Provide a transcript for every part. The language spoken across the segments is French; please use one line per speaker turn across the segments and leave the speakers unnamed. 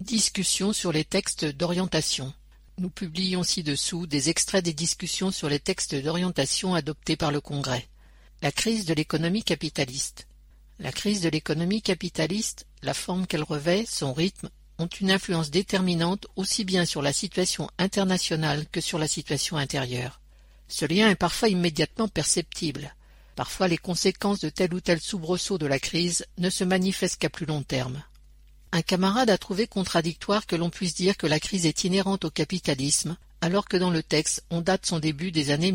Discussion sur les textes d'orientation. Nous publions ci-dessous des extraits des discussions sur les textes d'orientation adoptés par le Congrès. La crise de l'économie capitaliste. La crise de l'économie capitaliste, la forme qu'elle revêt, son rythme, ont une influence déterminante aussi bien sur la situation internationale que sur la situation intérieure. Ce lien est parfois immédiatement perceptible. Parfois les conséquences de tel ou tel soubresaut de la crise ne se manifestent qu'à plus long terme. Un camarade a trouvé contradictoire que l'on puisse dire que la crise est inhérente au capitalisme, alors que dans le texte on date son début des années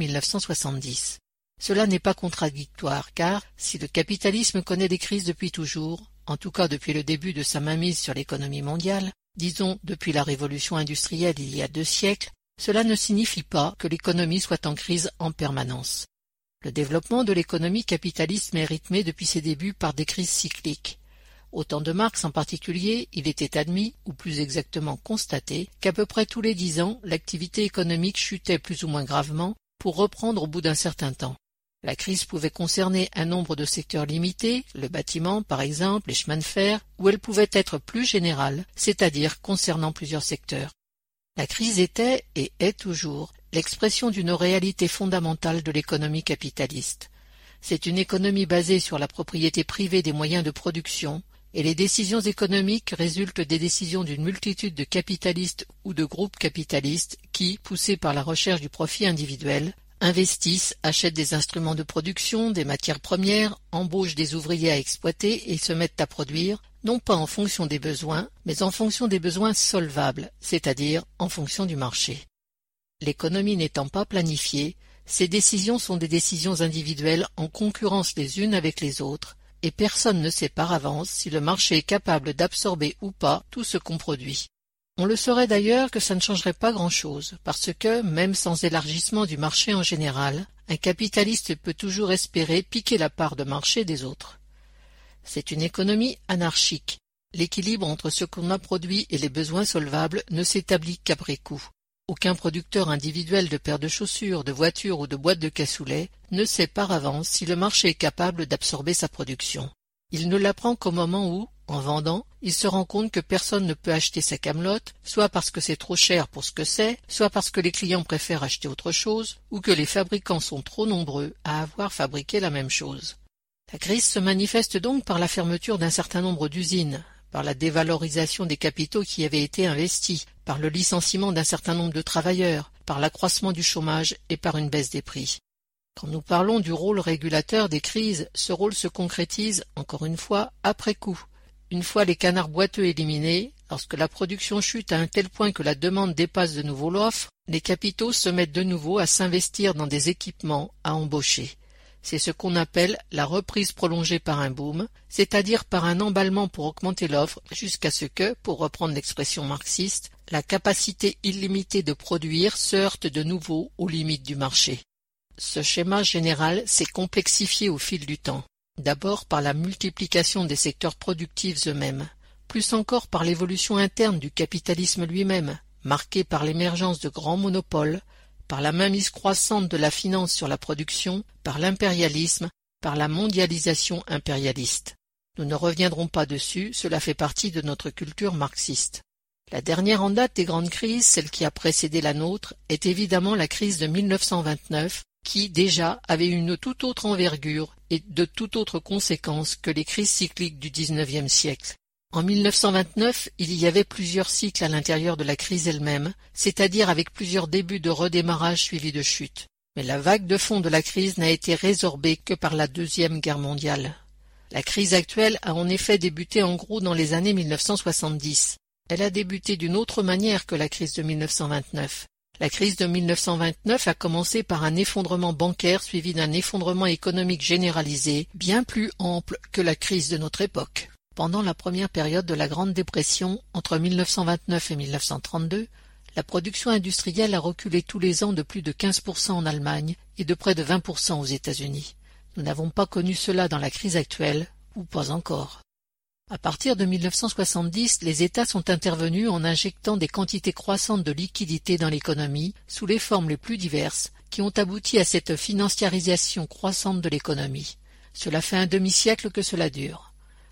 1970. Cela n'est pas contradictoire, car si le capitalisme connaît des crises depuis toujours, en tout cas depuis le début de sa mainmise sur l'économie mondiale, disons depuis la révolution industrielle il y a 2 siècles, cela ne signifie pas que l'économie soit en crise en permanence. Le développement de l'économie capitaliste est rythmé depuis ses débuts par des crises cycliques. Au temps de Marx en particulier, il était admis, ou plus exactement constaté, qu'à peu près tous les 10 ans, l'activité économique chutait plus ou moins gravement pour reprendre au bout d'un certain temps. La crise pouvait concerner un nombre de secteurs limités, le bâtiment par exemple, les chemins de fer, ou elle pouvait être plus générale, c'est-à-dire concernant plusieurs secteurs. La crise était, et est toujours, l'expression d'une réalité fondamentale de l'économie capitaliste. C'est une économie basée sur la propriété privée des moyens de production, et les décisions économiques résultent des décisions d'une multitude de capitalistes ou de groupes capitalistes qui, poussés par la recherche du profit individuel, investissent, achètent des instruments de production, des matières premières, embauchent des ouvriers à exploiter et se mettent à produire, non pas en fonction des besoins, mais en fonction des besoins solvables, c'est-à-dire en fonction du marché. L'économie n'étant pas planifiée, ces décisions sont des décisions individuelles en concurrence les unes avec les autres, et personne ne sait par avance si le marché est capable d'absorber ou pas tout ce qu'on produit. On le saurait d'ailleurs que ça ne changerait pas grand-chose, parce que, même sans élargissement du marché en général, un capitaliste peut toujours espérer piquer la part de marché des autres. C'est une économie anarchique. L'équilibre entre ce qu'on a produit et les besoins solvables ne s'établit qu'après coup. Aucun producteur individuel de paires de chaussures, de voitures ou de boîtes de cassoulet ne sait par avance si le marché est capable d'absorber sa production. Il ne l'apprend qu'au moment où, en vendant, il se rend compte que personne ne peut acheter sa camelote, soit parce que c'est trop cher pour ce que c'est, soit parce que les clients préfèrent acheter autre chose, ou que les fabricants sont trop nombreux à avoir fabriqué la même chose. La crise se manifeste donc par la fermeture d'un certain nombre d'usines, par la dévalorisation des capitaux qui avaient été investis, par le licenciement d'un certain nombre de travailleurs, par l'accroissement du chômage et par une baisse des prix. Quand nous parlons du rôle régulateur des crises, ce rôle se concrétise, encore une fois, après coup. Une fois les canards boiteux éliminés, lorsque la production chute à un tel point que la demande dépasse de nouveau l'offre, les capitaux se mettent de nouveau à s'investir dans des équipements, à embaucher. C'est ce qu'on appelle la reprise prolongée par un boom, c'est-à-dire par un emballement pour augmenter l'offre jusqu'à ce que, pour reprendre l'expression marxiste, la capacité illimitée de produire se heurte de nouveau aux limites du marché. Ce schéma général s'est complexifié au fil du temps, d'abord par la multiplication des secteurs productifs eux-mêmes, plus encore par l'évolution interne du capitalisme lui-même, marquée par l'émergence de grands monopoles, par la mainmise croissante de la finance sur la production, par l'impérialisme, par la mondialisation impérialiste. Nous ne reviendrons pas dessus, cela fait partie de notre culture marxiste. La dernière en date des grandes crises, celle qui a précédé la nôtre, est évidemment la crise de 1929, qui déjà avait une toute autre envergure et de toute autre conséquence que les crises cycliques du XIXe siècle. En 1929, il y avait plusieurs cycles à l'intérieur de la crise elle-même, c'est-à-dire avec plusieurs débuts de redémarrage suivis de chute. Mais la vague de fond de la crise n'a été résorbée que par la Deuxième Guerre mondiale. La crise actuelle a en effet débuté en gros dans les années 1970. Elle a débuté d'une autre manière que la crise de 1929. La crise de 1929 a commencé par un effondrement bancaire suivi d'un effondrement économique généralisé, bien plus ample que la crise de notre époque. Pendant la première période de la Grande Dépression, entre 1929 et 1932, la production industrielle a reculé tous les ans de plus de 15% en Allemagne et de près de 20% aux États-Unis. Nous n'avons pas connu cela dans la crise actuelle, ou pas encore. À partir de 1970, les États sont intervenus en injectant des quantités croissantes de liquidités dans l'économie, sous les formes les plus diverses, qui ont abouti à cette financiarisation croissante de l'économie. Cela fait un demi-siècle que cela dure.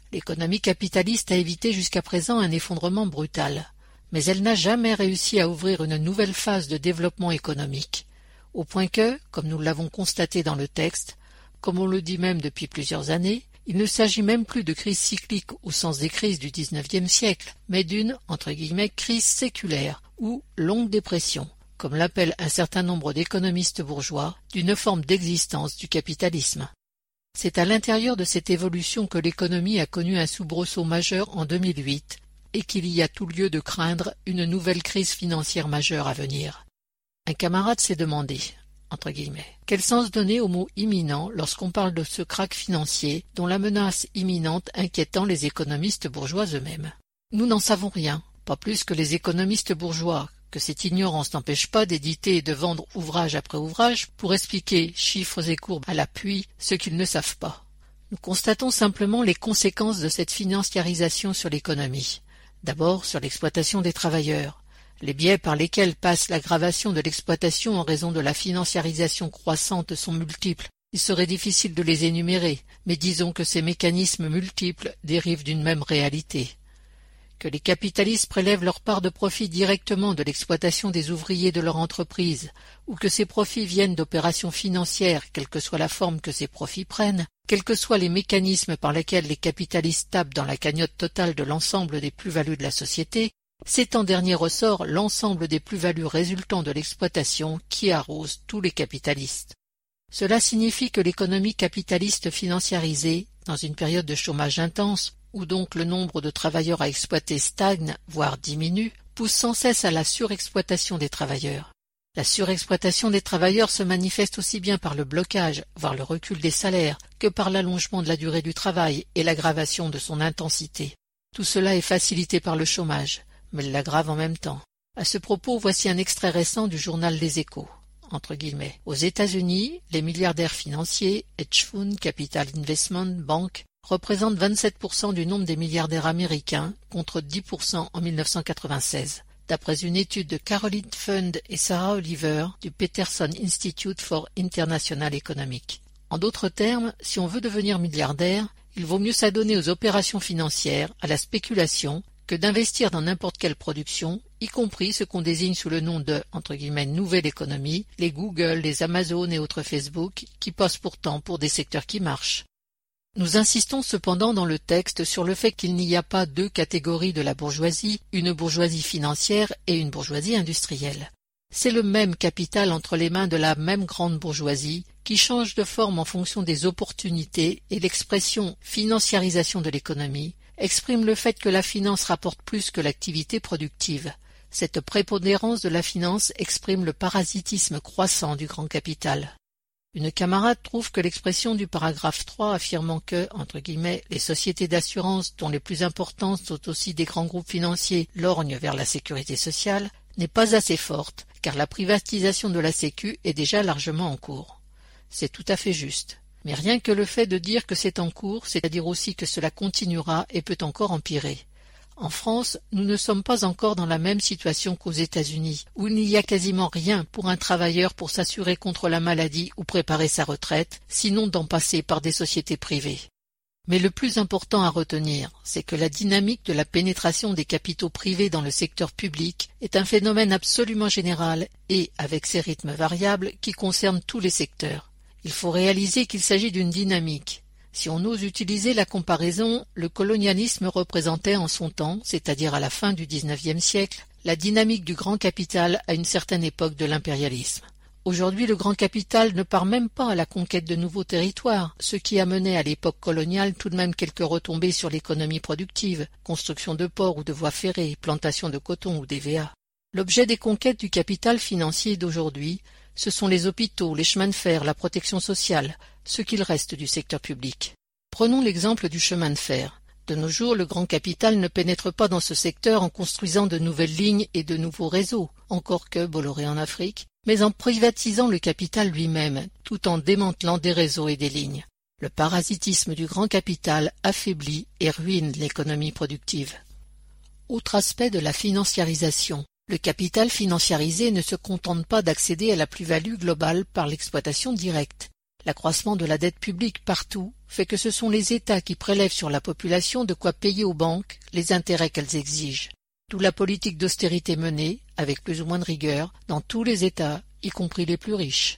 L'économie capitaliste a évité jusqu'à présent un effondrement brutal, mais elle n'a jamais réussi à ouvrir une nouvelle phase de développement économique, au point que, comme nous l'avons constaté dans le texte, comme on le dit même depuis plusieurs années, il ne s'agit même plus de crise cyclique au sens des crises du XIXe siècle, mais d'une, entre guillemets, crise séculaire ou longue dépression, comme l'appellent un certain nombre d'économistes bourgeois, d'une forme d'existence du capitalisme. C'est à l'intérieur de cette évolution que l'économie a connu un soubresaut majeur en 2008 et qu'il y a tout lieu de craindre une nouvelle crise financière majeure à venir. Un camarade s'est demandé, entre guillemets, quel sens donner au mot imminent lorsqu'on parle de ce krach financier dont la menace imminente inquiétant les économistes bourgeois eux-mêmes. Nous n'en savons rien, pas plus que les économistes bourgeois, que cette ignorance n'empêche pas d'éditer et de vendre ouvrage après ouvrage pour expliquer, chiffres et courbes à l'appui, ce qu'ils ne savent pas. Nous constatons simplement les conséquences de cette financiarisation sur l'économie. D'abord sur l'exploitation des travailleurs. Les biais par lesquels passe l'aggravation de l'exploitation en raison de la financiarisation croissante sont multiples. Il serait difficile de les énumérer, mais disons que ces mécanismes multiples dérivent d'une même réalité. Que les capitalistes prélèvent leur part de profit directement de l'exploitation des ouvriers de leur entreprise, ou que ces profits viennent d'opérations financières, quelle que soit la forme que ces profits prennent, quels que soient les mécanismes par lesquels les capitalistes tapent dans la cagnotte totale de l'ensemble des plus-values de la société, c'est en dernier ressort l'ensemble des plus-values résultant de l'exploitation qui arrose tous les capitalistes. Cela signifie que l'économie capitaliste financiarisée, dans une période de chômage intense, où donc le nombre de travailleurs à exploiter stagne, voire diminue, pousse sans cesse à la surexploitation des travailleurs. La surexploitation des travailleurs se manifeste aussi bien par le blocage, voire le recul des salaires, que par l'allongement de la durée du travail et l'aggravation de son intensité. Tout cela est facilité par le chômage, mais il l'aggrave en même temps. À ce propos, voici un extrait récent du journal Les Échos. Entre guillemets. Aux États-Unis, les milliardaires financiers, hedge funds, capital investment, banques, représentent 27% du nombre des milliardaires américains contre 10% en 1996, d'après une étude de Caroline Fund et Sarah Oliver du Peterson Institute for International Economics. En d'autres termes, si on veut devenir milliardaire, il vaut mieux s'adonner aux opérations financières, à la spéculation, que d'investir dans n'importe quelle production, y compris ce qu'on désigne sous le nom de, entre guillemets, nouvelle économie, les Google, les Amazon et autres Facebook, qui passent pourtant pour des secteurs qui marchent. Nous insistons cependant dans le texte sur le fait qu'il n'y a pas deux catégories de la bourgeoisie, une bourgeoisie financière et une bourgeoisie industrielle. C'est le même capital entre les mains de la même grande bourgeoisie qui change de forme en fonction des opportunités et l'expression financiarisation de l'économie exprime le fait que la finance rapporte plus que l'activité productive. Cette prépondérance de la finance exprime le parasitisme croissant du grand capital. Une camarade trouve que l'expression du paragraphe 3 affirmant que, entre guillemets, les sociétés d'assurance, dont les plus importantes sont aussi des grands groupes financiers, lorgnent vers la sécurité sociale, n'est pas assez forte, car la privatisation de la Sécu est déjà largement en cours. C'est tout à fait juste. Mais rien que le fait de dire que c'est en cours, c'est-à-dire aussi que cela continuera et peut encore empirer. En France, nous ne sommes pas encore dans la même situation qu'aux États-Unis, où il n'y a quasiment rien pour un travailleur pour s'assurer contre la maladie ou préparer sa retraite, sinon d'en passer par des sociétés privées. Mais le plus important à retenir, c'est que la dynamique de la pénétration des capitaux privés dans le secteur public est un phénomène absolument général et, avec ses rythmes variables, qui concerne tous les secteurs. Il faut réaliser qu'il s'agit d'une dynamique. Si on ose utiliser la comparaison, le colonialisme représentait en son temps, c'est-à-dire à la fin du XIXe siècle, la dynamique du grand capital à une certaine époque de l'impérialisme. Aujourd'hui, le grand capital ne part même pas à la conquête de nouveaux territoires, ce qui amenait à l'époque coloniale tout de même quelques retombées sur l'économie productive, construction de ports ou de voies ferrées, plantation de coton ou d'EVA. L'objet des conquêtes du capital financier d'aujourd'hui, ce sont les hôpitaux, les chemins de fer, la protection sociale, ce qu'il reste du secteur public. Prenons l'exemple du chemin de fer. De nos jours, le grand capital ne pénètre pas dans ce secteur en construisant de nouvelles lignes et de nouveaux réseaux, encore que Bolloré en Afrique, mais en privatisant le capital lui-même, tout en démantelant des réseaux et des lignes. Le parasitisme du grand capital affaiblit et ruine l'économie productive. Autre aspect de la financiarisation. Le capital financiarisé ne se contente pas d'accéder à la plus-value globale par l'exploitation directe. L'accroissement de la dette publique partout fait que ce sont les États qui prélèvent sur la population de quoi payer aux banques les intérêts qu'elles exigent. D'où la politique d'austérité menée, avec plus ou moins de rigueur, dans tous les États, y compris les plus riches.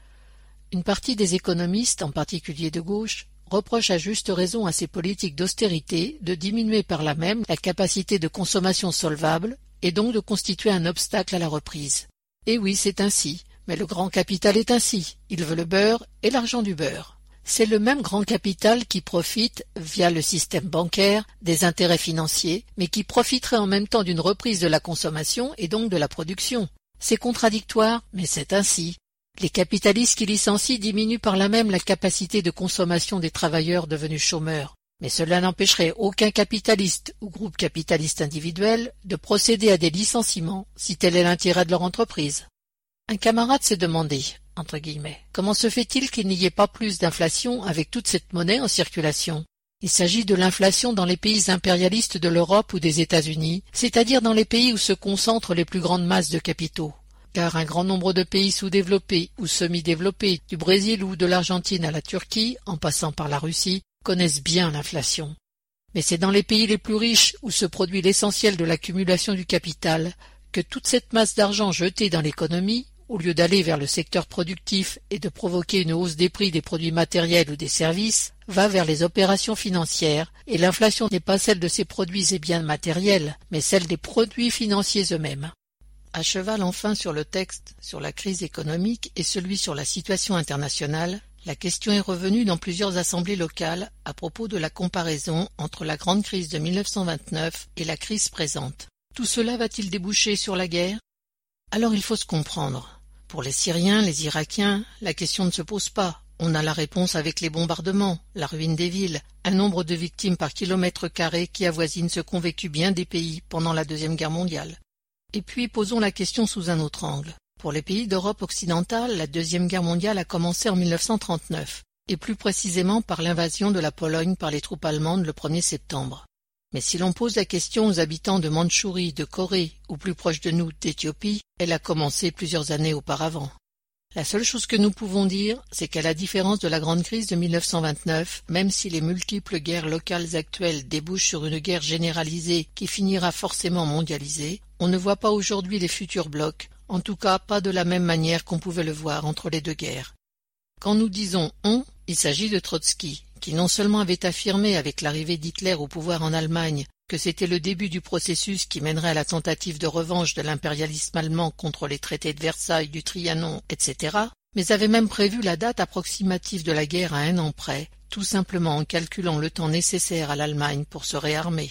Une partie des économistes, en particulier de gauche, reproche à juste raison à ces politiques d'austérité de diminuer par là même la capacité de consommation solvable et donc de constituer un obstacle à la reprise. Et oui, c'est ainsi. Mais le grand capital est ainsi, il veut le beurre et l'argent du beurre. C'est le même grand capital qui profite, via le système bancaire, des intérêts financiers, mais qui profiterait en même temps d'une reprise de la consommation et donc de la production. C'est contradictoire, mais c'est ainsi. Les capitalistes qui licencient diminuent par là même la capacité de consommation des travailleurs devenus chômeurs. Mais cela n'empêcherait aucun capitaliste ou groupe capitaliste individuel de procéder à des licenciements si tel est l'intérêt de leur entreprise. Un camarade s'est demandé, entre guillemets, comment se fait-il qu'il n'y ait pas plus d'inflation avec toute cette monnaie en circulation? Il s'agit de l'inflation dans les pays impérialistes de l'Europe ou des États-Unis, c'est-à-dire dans les pays où se concentrent les plus grandes masses de capitaux. Car un grand nombre de pays sous-développés ou semi-développés, du Brésil ou de l'Argentine à la Turquie, en passant par la Russie, connaissent bien l'inflation. Mais c'est dans les pays les plus riches où se produit l'essentiel de l'accumulation du capital que toute cette masse d'argent jetée dans l'économie, au lieu d'aller vers le secteur productif et de provoquer une hausse des prix des produits matériels ou des services, va vers les opérations financières, et l'inflation n'est pas celle de ces produits et biens matériels, mais celle des produits financiers eux-mêmes. À cheval enfin sur le texte sur la crise économique et celui sur la situation internationale, la question est revenue dans plusieurs assemblées locales à propos de la comparaison entre la grande crise de 1929 et la crise présente. Tout cela va-t-il déboucher sur la guerre? Alors il faut se comprendre. Pour les Syriens, les Irakiens, la question ne se pose pas. On a la réponse avec les bombardements, la ruine des villes, un nombre de victimes par kilomètre carré qui avoisine ce qu'ont vécu bien des pays pendant la Deuxième Guerre mondiale. Et puis posons la question sous un autre angle. Pour les pays d'Europe occidentale, la Deuxième Guerre mondiale a commencé en 1939, et plus précisément par l'invasion de la Pologne par les troupes allemandes le 1er septembre. Mais si l'on pose la question aux habitants de Mandchourie, de Corée, ou plus proche de nous, d'Éthiopie, elle a commencé plusieurs années auparavant. La seule chose que nous pouvons dire, c'est qu'à la différence de la grande crise de 1929, même si les multiples guerres locales actuelles débouchent sur une guerre généralisée qui finira forcément mondialisée, on ne voit pas aujourd'hui les futurs blocs, en tout cas pas de la même manière qu'on pouvait le voir entre les deux guerres. Quand nous disons « on », il s'agit de Trotsky, qui non seulement avait affirmé avec l'arrivée d'Hitler au pouvoir en Allemagne que c'était le début du processus qui mènerait à la tentative de revanche de l'impérialisme allemand contre les traités de Versailles, du Trianon, etc., mais avait même prévu la date approximative de la guerre à 1 an près, tout simplement en calculant le temps nécessaire à l'Allemagne pour se réarmer.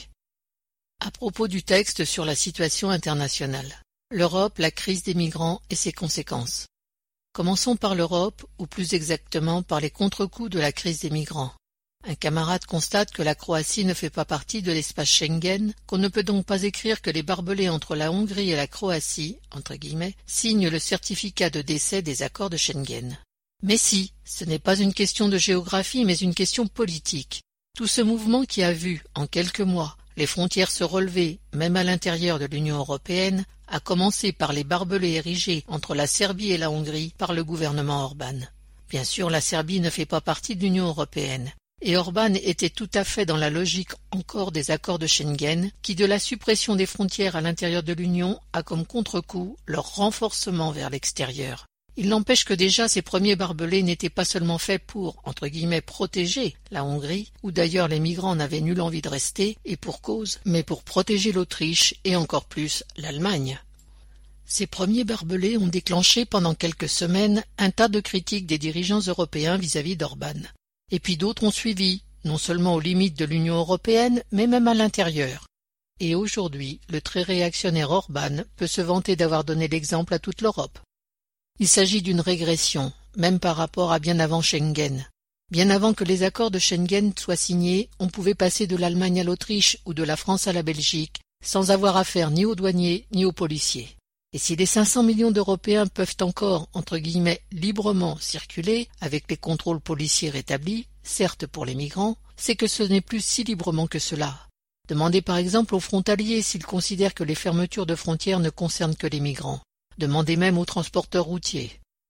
À propos du texte sur la situation internationale. L'Europe, la crise des migrants et ses conséquences. Commençons par l'Europe, ou plus exactement par les contre-coups de la crise des migrants. Un camarade constate que la Croatie ne fait pas partie de l'espace Schengen, qu'on ne peut donc pas écrire que les barbelés entre la Hongrie et la Croatie, entre guillemets, signent le certificat de décès des accords de Schengen. Mais si, ce n'est pas une question de géographie mais une question politique. Tout ce mouvement qui a vu, en quelques mois, les frontières se relever, même à l'intérieur de l'Union européenne, a commencé par les barbelés érigés entre la Serbie et la Hongrie par le gouvernement Orban. Bien sûr, la Serbie ne fait pas partie de l'Union européenne. Et Orban était tout à fait dans la logique encore des accords de Schengen, qui de la suppression des frontières à l'intérieur de l'Union a comme contre-coup leur renforcement vers l'extérieur. Il n'empêche que déjà ces premiers barbelés n'étaient pas seulement faits pour, entre guillemets, protéger la Hongrie, où d'ailleurs les migrants n'avaient nulle envie de rester, et pour cause, mais pour protéger l'Autriche et encore plus l'Allemagne. Ces premiers barbelés ont déclenché pendant quelques semaines un tas de critiques des dirigeants européens vis-à-vis d'Orban. Et puis d'autres ont suivi, non seulement aux limites de l'Union européenne, mais même à l'intérieur. Et aujourd'hui, le très réactionnaire Orban peut se vanter d'avoir donné l'exemple à toute l'Europe. Il s'agit d'une régression, même par rapport à bien avant Schengen. Bien avant que les accords de Schengen soient signés, on pouvait passer de l'Allemagne à l'Autriche ou de la France à la Belgique, sans avoir affaire ni aux douaniers ni aux policiers. Et si les 500 millions d'Européens peuvent encore, entre guillemets, librement circuler, avec les contrôles policiers rétablis, certes pour les migrants, c'est que ce n'est plus si librement que cela. Demandez par exemple aux frontaliers s'ils considèrent que les fermetures de frontières ne concernent que les migrants. Demandez même aux transporteurs routiers.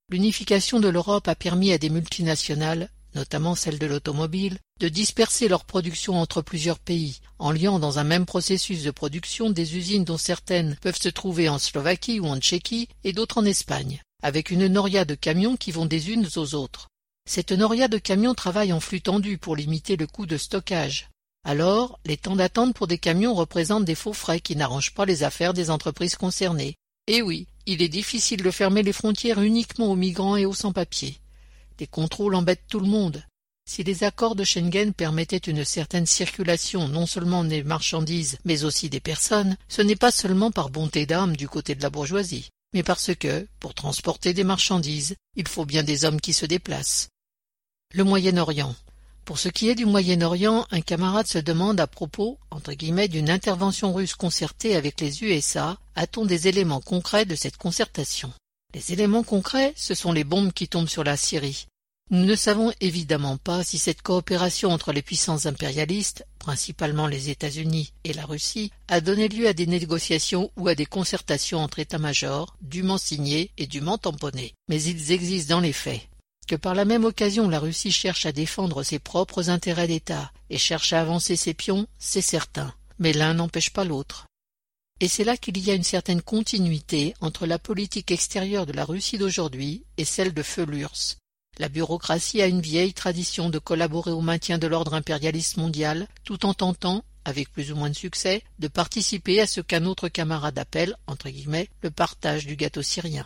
L'unification de l'Europe a permis à des multinationales, notamment celles de l'automobile, de disperser leur production entre plusieurs pays, en liant dans un même processus de production des usines dont certaines peuvent se trouver en Slovaquie ou en Tchéquie et d'autres en Espagne, avec une noria de camions qui vont des unes aux autres. Cette noria de camions travaille en flux tendu pour limiter le coût de stockage. Alors, les temps d'attente pour des camions représentent des faux frais qui n'arrangent pas les affaires des entreprises concernées. Et oui, il est difficile de fermer les frontières uniquement aux migrants et aux sans-papiers. Les contrôles embêtent tout le monde. Si les accords de Schengen permettaient une certaine circulation non seulement des marchandises, mais aussi des personnes, ce n'est pas seulement par bonté d'âme du côté de la bourgeoisie, mais parce que, pour transporter des marchandises, il faut bien des hommes qui se déplacent. Le Moyen-Orient. Pour ce qui est du Moyen-Orient, un camarade se demande à propos, entre guillemets, d'une intervention russe concertée avec les USA, a-t-on des éléments concrets de cette concertation? Les éléments concrets, ce sont les bombes qui tombent sur la Syrie. Nous ne savons évidemment pas si cette coopération entre les puissances impérialistes, principalement les États-Unis et la Russie, a donné lieu à des négociations ou à des concertations entre états-majors, dûment signées et dûment tamponnées. Mais ils existent dans les faits. Que par la même occasion la Russie cherche à défendre ses propres intérêts d'État et cherche à avancer ses pions, c'est certain, mais l'un n'empêche pas l'autre. Et c'est là qu'il y a une certaine continuité entre la politique extérieure de la Russie d'aujourd'hui et celle de feu l'URSS. La bureaucratie a une vieille tradition de collaborer au maintien de l'ordre impérialiste mondial, tout en tentant, avec plus ou moins de succès, de participer à ce qu'un autre camarade appelle, entre guillemets, le partage du gâteau syrien.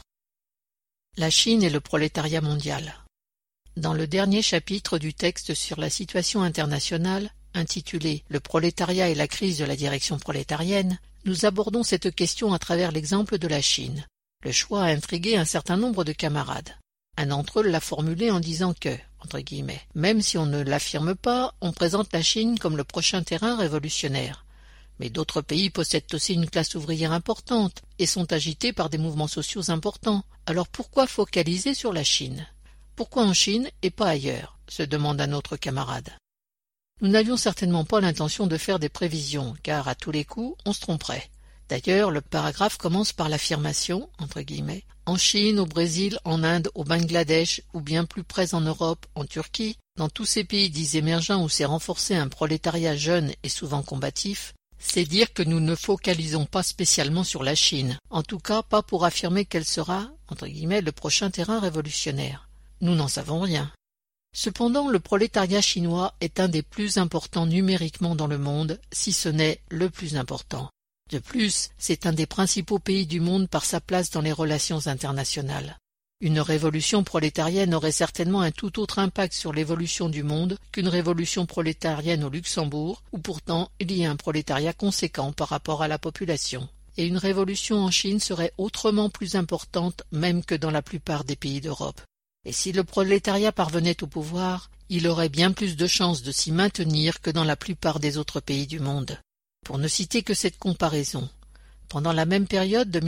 La Chine et le prolétariat mondial. Dans le dernier chapitre du texte sur la situation internationale, intitulé « Le prolétariat et la crise de la direction prolétarienne », nous abordons cette question à travers l'exemple de la Chine. Le choix a intrigué un certain nombre de camarades. Un d'entre eux l'a formulé en disant que, entre guillemets, même si on ne l'affirme pas, on présente la Chine comme le prochain terrain révolutionnaire. Mais d'autres pays possèdent aussi une classe ouvrière importante et sont agités par des mouvements sociaux importants. Alors pourquoi focaliser sur la Chine ? Pourquoi en Chine et pas ailleurs ? Se demande un autre camarade. Nous n'avions certainement pas l'intention de faire des prévisions, car à tous les coups, on se tromperait. D'ailleurs, le paragraphe commence par l'affirmation, entre guillemets, en Chine, au Brésil, en Inde, au Bangladesh, ou bien plus près en Europe, en Turquie, dans tous ces pays dits émergents où s'est renforcé un prolétariat jeune et souvent combatif, c'est dire que nous ne focalisons pas spécialement sur la Chine, en tout cas pas pour affirmer qu'elle sera, entre guillemets, le prochain terrain révolutionnaire. Nous n'en savons rien. Cependant, le prolétariat chinois est un des plus importants numériquement dans le monde, si ce n'est le plus important. De plus, c'est un des principaux pays du monde par sa place dans les relations internationales. Une révolution prolétarienne aurait certainement un tout autre impact sur l'évolution du monde qu'une révolution prolétarienne au Luxembourg, où pourtant il y a un prolétariat conséquent par rapport à la population. Et une révolution en Chine serait autrement plus importante même que dans la plupart des pays d'Europe. Et si le prolétariat parvenait au pouvoir, il aurait bien plus de chances de s'y maintenir que dans la plupart des autres pays du monde. Pour ne citer que cette comparaison, pendant la même période de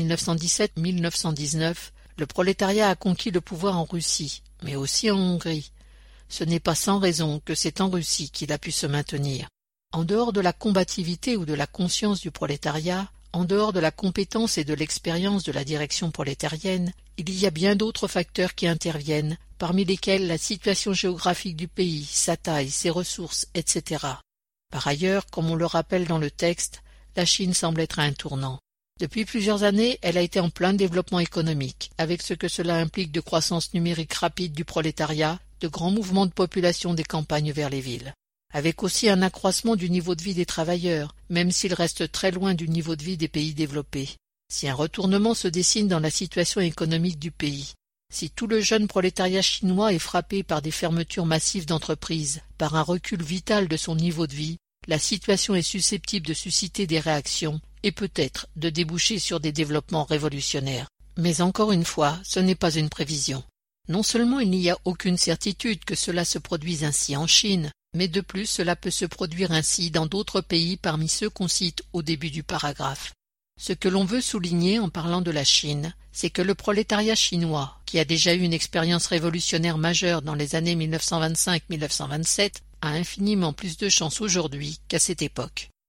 1917-1919, le prolétariat a conquis le pouvoir en Russie, mais aussi en Hongrie. Ce n'est pas sans raison que c'est en Russie qu'il a pu se maintenir. En dehors de la combativité ou de la conscience du prolétariat, en dehors de la compétence et de l'expérience de la direction prolétarienne, il y a bien d'autres facteurs qui interviennent, parmi lesquels la situation géographique du pays, sa taille, ses ressources, etc. Par ailleurs, comme on le rappelle dans le texte, la Chine semble être à un tournant. Depuis plusieurs années, elle a été en plein développement économique, avec ce que cela implique de croissance numérique rapide du prolétariat, de grands mouvements de population des campagnes vers les villes. Avec aussi un accroissement du niveau de vie des travailleurs, même s'il reste très loin du niveau de vie des pays développés. Si un retournement se dessine dans la situation économique du pays, si tout le jeune prolétariat chinois est frappé par des fermetures massives d'entreprises, par un recul vital de son niveau de vie, la situation est susceptible de susciter des réactions et peut-être de déboucher sur des développements révolutionnaires. Mais encore une fois, ce n'est pas une prévision. Non seulement il n'y a aucune certitude que cela se produise ainsi en Chine, mais de plus cela peut se produire ainsi dans d'autres pays parmi ceux qu'on cite au début du paragraphe. Ce que l'on veut souligner en parlant de la Chine, c'est que le prolétariat chinois, qui a déjà eu une expérience révolutionnaire majeure dans les années 1925-1927, a infiniment plus de chance aujourd'hui qu'à cette époque.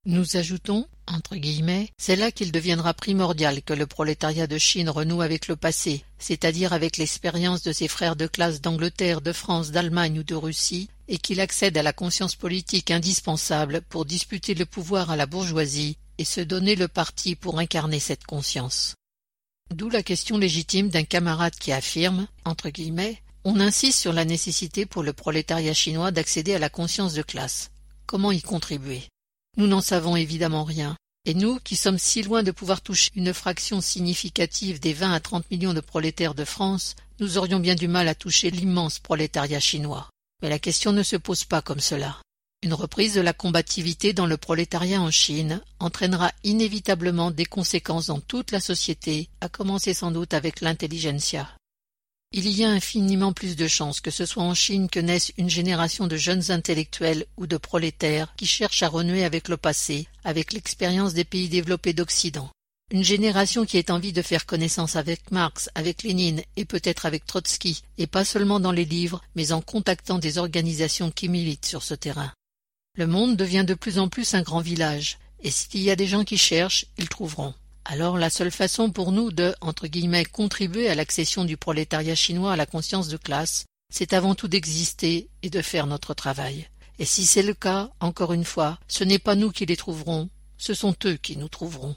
Nous ajoutons, entre guillemets, c'est là qu'il deviendra primordial que le prolétariat de Chine renoue avec le passé, c'est-à-dire avec l'expérience de ses frères de classe d'Angleterre, de France, d'Allemagne ou de Russie, et qu'il accède à la conscience politique indispensable pour disputer le pouvoir à la bourgeoisie et se donner le parti pour incarner cette conscience. D'où la question légitime d'un camarade qui affirme, entre guillemets, on insiste sur la nécessité pour le prolétariat chinois d'accéder à la conscience de classe. Comment y contribuer ? Nous n'en savons évidemment rien, et nous, qui sommes si loin de pouvoir toucher une fraction significative des 20 à 30 millions de prolétaires de France, nous aurions bien du mal à toucher l'immense prolétariat chinois. Mais la question ne se pose pas comme cela. Une reprise de la combativité dans le prolétariat en Chine entraînera inévitablement des conséquences dans toute la société, à commencer sans doute avec l'intelligentsia. Il y a infiniment plus de chances que ce soit en Chine que naisse une génération de jeunes intellectuels ou de prolétaires qui cherchent à renouer avec le passé, avec l'expérience des pays développés d'Occident. Une génération qui ait envie de faire connaissance avec Marx, avec Lénine et peut-être avec Trotsky, et pas seulement dans les livres, mais en contactant des organisations qui militent sur ce terrain. Le monde devient de plus en plus un grand village, et s'il y a des gens qui cherchent, ils trouveront. Alors la seule façon pour nous de, entre guillemets, contribuer à l'accession du prolétariat chinois à la conscience de classe, c'est avant tout d'exister et de faire notre travail. Et si c'est le cas, encore une fois, ce n'est pas nous qui les trouverons, ce sont eux qui nous trouveront.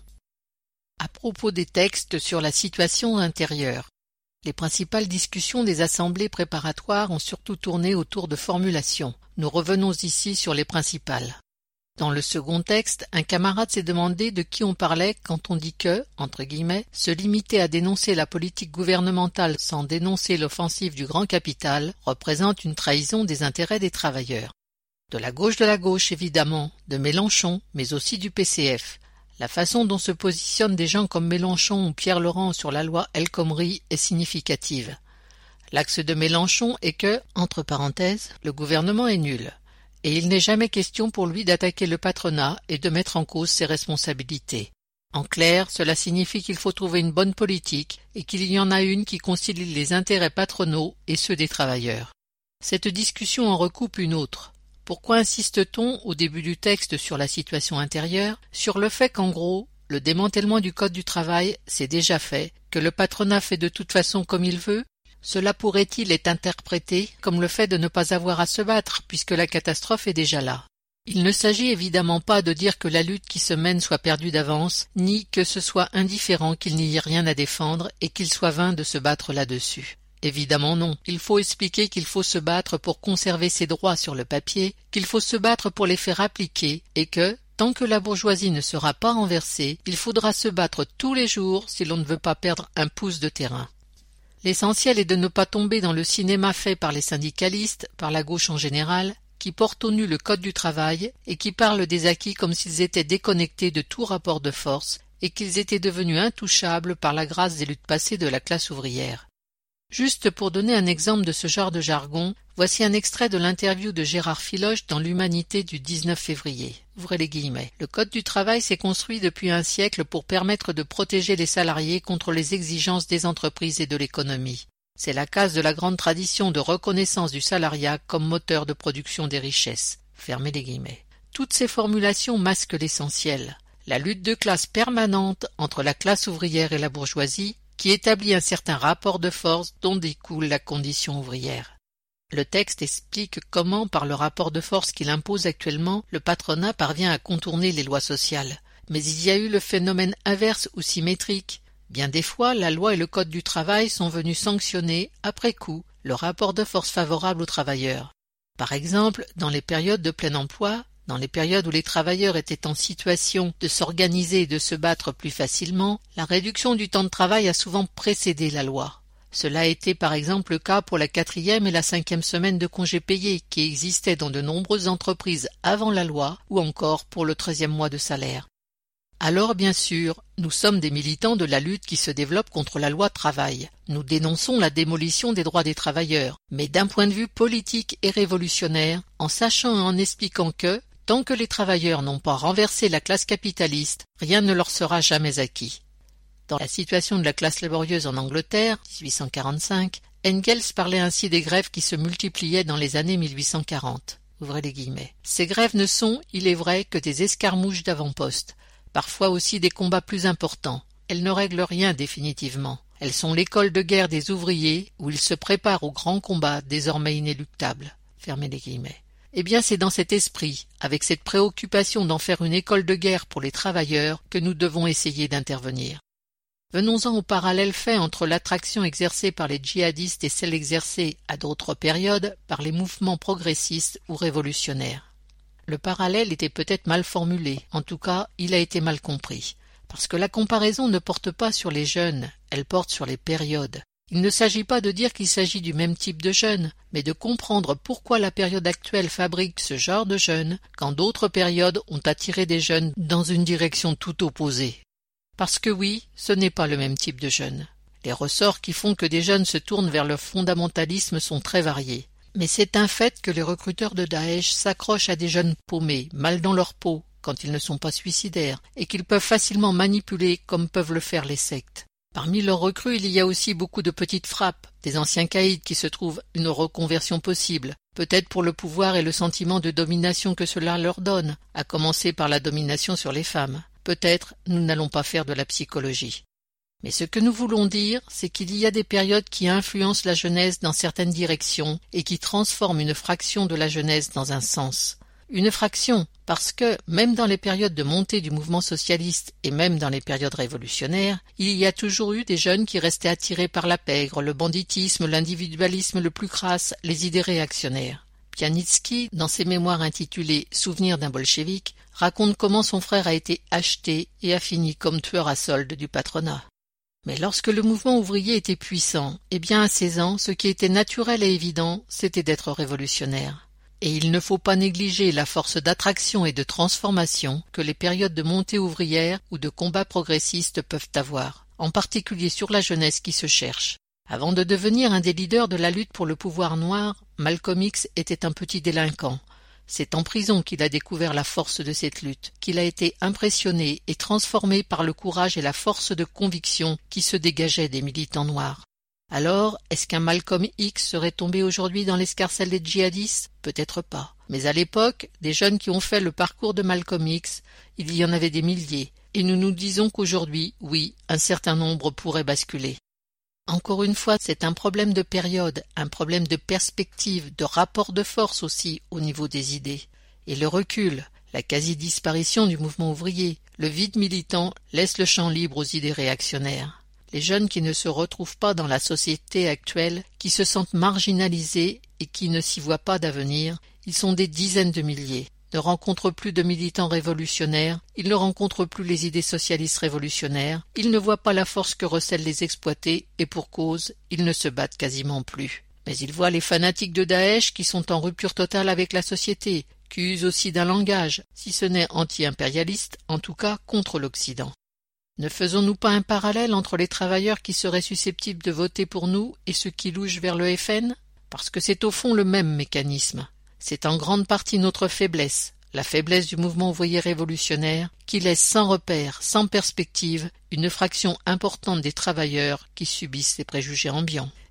À propos des textes sur la situation intérieure, les principales discussions des assemblées préparatoires ont surtout tourné autour de formulations. Nous revenons ici sur les principales. Dans le second texte, un camarade s'est demandé de qui on parlait quand on dit que, entre guillemets, se limiter à dénoncer la politique gouvernementale sans dénoncer l'offensive du grand capital représente une trahison des intérêts des travailleurs. De la gauche évidemment, de Mélenchon, mais aussi du PCF. La façon dont se positionnent des gens comme Mélenchon ou Pierre Laurent sur la loi El Khomri est significative. L'axe de Mélenchon est que, entre parenthèses, le gouvernement est nul. Et il n'est jamais question pour lui d'attaquer le patronat et de mettre en cause ses responsabilités. En clair, cela signifie qu'il faut trouver une bonne politique et qu'il y en a une qui concilie les intérêts patronaux et ceux des travailleurs. Cette discussion en recoupe une autre. Pourquoi insiste-t-on, au début du texte sur la situation intérieure, sur le fait qu'en gros, le démantèlement du code du travail, c'est déjà fait, que le patronat fait de toute façon comme il veut? Cela pourrait-il être interprété comme le fait de ne pas avoir à se battre, puisque la catastrophe est déjà là. Il ne s'agit évidemment pas de dire que la lutte qui se mène soit perdue d'avance, ni que ce soit indifférent qu'il n'y ait rien à défendre et qu'il soit vain de se battre là-dessus. Évidemment non. Il faut expliquer qu'il faut se battre pour conserver ses droits sur le papier, qu'il faut se battre pour les faire appliquer, et que, tant que la bourgeoisie ne sera pas renversée, il faudra se battre tous les jours si l'on ne veut pas perdre un pouce de terrain. L'essentiel est de ne pas tomber dans le cinéma fait par les syndicalistes, par la gauche en général, qui portent au nu le code du travail et qui parlent des acquis comme s'ils étaient déconnectés de tout rapport de force et qu'ils étaient devenus intouchables par la grâce des luttes passées de la classe ouvrière. Juste pour donner un exemple de ce genre de jargon, voici un extrait de l'interview de Gérard Filoche dans l'Humanité du 19 février. Ouvrez les guillemets. Le Code du travail s'est construit depuis un siècle pour permettre de protéger les salariés contre les exigences des entreprises et de l'économie. C'est la case de la grande tradition de reconnaissance du salariat comme moteur de production des richesses. Fermez les guillemets. Toutes ces formulations masquent l'essentiel. La lutte de classe permanente entre la classe ouvrière et la bourgeoisie, qui établit un certain rapport de force dont découle la condition ouvrière. Le texte explique comment, par le rapport de force qu'il impose actuellement, le patronat parvient à contourner les lois sociales. Mais il y a eu le phénomène inverse ou symétrique. Bien des fois, la loi et le code du travail sont venus sanctionner, après coup, le rapport de force favorable aux travailleurs. Par exemple, dans les périodes de plein emploi, dans les périodes où les travailleurs étaient en situation de s'organiser et de se battre plus facilement, la réduction du temps de travail a souvent précédé la loi. Cela a été par exemple le cas pour la 4e et la 5e semaine de congés payés qui existaient dans de nombreuses entreprises avant la loi ou encore pour le 13e mois de salaire. Alors bien sûr, nous sommes des militants de la lutte qui se développe contre la loi travail. Nous dénonçons la démolition des droits des travailleurs, mais d'un point de vue politique et révolutionnaire, en sachant et en expliquant que, tant que les travailleurs n'ont pas renversé la classe capitaliste, rien ne leur sera jamais acquis. Dans la situation de la classe laborieuse en Angleterre, 1845, Engels parlait ainsi des grèves qui se multipliaient dans les années 1840. ouvrez les guillemets. Ces grèves ne sont, il est vrai, que des escarmouches d'avant-poste, parfois aussi des combats plus importants. Elles ne règlent rien définitivement. Elles sont l'école de guerre des ouvriers où ils se préparent au grand combat désormais inéluctable. Fermez les guillemets. Eh bien, c'est dans cet esprit, avec cette préoccupation d'en faire une école de guerre pour les travailleurs, que nous devons essayer d'intervenir. Venons-en au parallèle fait entre l'attraction exercée par les djihadistes et celle exercée, à d'autres périodes, par les mouvements progressistes ou révolutionnaires. Le parallèle était peut-être mal formulé, en tout cas, il a été mal compris. Parce que la comparaison ne porte pas sur les jeunes, elle porte sur les périodes. Il ne s'agit pas de dire qu'il s'agit du même type de jeunes, mais de comprendre pourquoi la période actuelle fabrique ce genre de jeunes, quand d'autres périodes ont attiré des jeunes dans une direction tout opposée. Parce que oui, ce n'est pas le même type de jeunes. Les ressorts qui font que des jeunes se tournent vers le fondamentalisme sont très variés. Mais c'est un fait que les recruteurs de Daesh s'accrochent à des jeunes paumés, mal dans leur peau, quand ils ne sont pas suicidaires, et qu'ils peuvent facilement manipuler comme peuvent le faire les sectes. Parmi leurs recrues, il y a aussi beaucoup de petites frappes, des anciens caïds qui se trouvent une reconversion possible, peut-être pour le pouvoir et le sentiment de domination que cela leur donne, à commencer par la domination sur les femmes. Peut-être nous n'allons pas faire de la psychologie. Mais ce que nous voulons dire, c'est qu'il y a des périodes qui influencent la jeunesse dans certaines directions et qui transforment une fraction de la jeunesse dans un sens. Une fraction, parce que, même dans les périodes de montée du mouvement socialiste et même dans les périodes révolutionnaires, il y a toujours eu des jeunes qui restaient attirés par la pègre, le banditisme, l'individualisme le plus crasse, les idées réactionnaires. Pianitsky, dans ses mémoires intitulées « Souvenirs d'un bolchevique », raconte comment son frère a été acheté et a fini comme tueur à solde du patronat. Mais lorsque le mouvement ouvrier était puissant, eh bien à 16 ans, ce qui était naturel et évident, c'était d'être révolutionnaire. Et il ne faut pas négliger la force d'attraction et de transformation que les périodes de montée ouvrière ou de combat progressiste peuvent avoir, en particulier sur la jeunesse qui se cherche. Avant de devenir un des leaders de la lutte pour le pouvoir noir, Malcolm X était un petit délinquant. C'est en prison qu'il a découvert la force de cette lutte, qu'il a été impressionné et transformé par le courage et la force de conviction qui se dégageaient des militants noirs. Alors, est-ce qu'un Malcolm X serait tombé aujourd'hui dans l'escarcelle des djihadistes? Peut-être pas. Mais à l'époque, des jeunes qui ont fait le parcours de Malcolm X, il y en avait des milliers, et nous nous disons qu'aujourd'hui, oui, un certain nombre pourrait basculer. Encore une fois, c'est un problème de période, un problème de perspective, de rapport de force aussi au niveau des idées. Et le recul, la quasi-disparition du mouvement ouvrier, le vide militant laisse le champ libre aux idées réactionnaires. Les jeunes qui ne se retrouvent pas dans la société actuelle, qui se sentent marginalisés et qui ne s'y voient pas d'avenir, ils sont des dizaines de milliers, ne rencontrent plus de militants révolutionnaires, ils ne rencontrent plus les idées socialistes révolutionnaires, ils ne voient pas la force que recèlent les exploités et pour cause, ils ne se battent quasiment plus. Mais ils voient les fanatiques de Daesh qui sont en rupture totale avec la société, qui usent aussi d'un langage, si ce n'est anti-impérialiste, en tout cas contre l'Occident. Ne faisons-nous pas un parallèle entre les travailleurs qui seraient susceptibles de voter pour nous et ceux qui louchent vers le FN? Parce que c'est au fond le même mécanisme. C'est en grande partie notre faiblesse, la faiblesse du mouvement ouvrier révolutionnaire, qui laisse sans repère, sans perspective, une fraction importante des travailleurs qui subissent les préjugés ambiants.